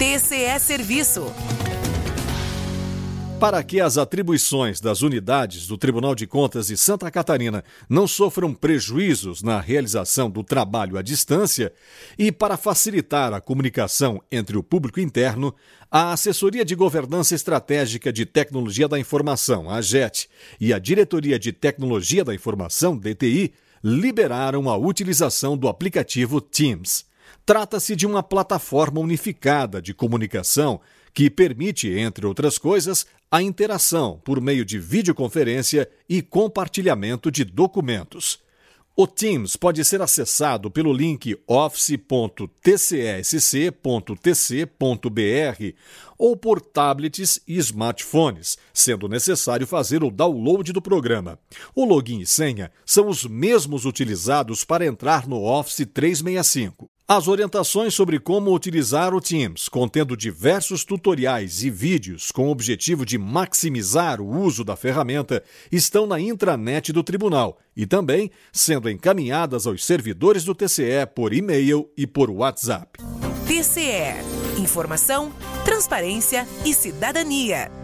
TCE Serviço. Para que as atribuições das unidades do Tribunal de Contas de Santa Catarina não sofram prejuízos na realização do trabalho à distância e para facilitar a comunicação entre o público interno, a Assessoria de Governança Estratégica de Tecnologia da Informação, a AGET, e a Diretoria de Tecnologia da Informação, DTI, liberaram a utilização do aplicativo Teams. Trata-se de uma plataforma unificada de comunicação que permite, entre outras coisas, a interação por meio de videoconferência e compartilhamento de documentos. O Teams pode ser acessado pelo link office.tcsc.tc.br ou por tablets e smartphones, sendo necessário fazer o download do programa. O login e senha são os mesmos utilizados para entrar no Office 365. As orientações sobre como utilizar o Teams, contendo diversos tutoriais e vídeos com o objetivo de maximizar o uso da ferramenta, estão na intranet do Tribunal e também sendo encaminhadas aos servidores do TCE por e-mail e por WhatsApp. TCE. Informação, transparência e cidadania.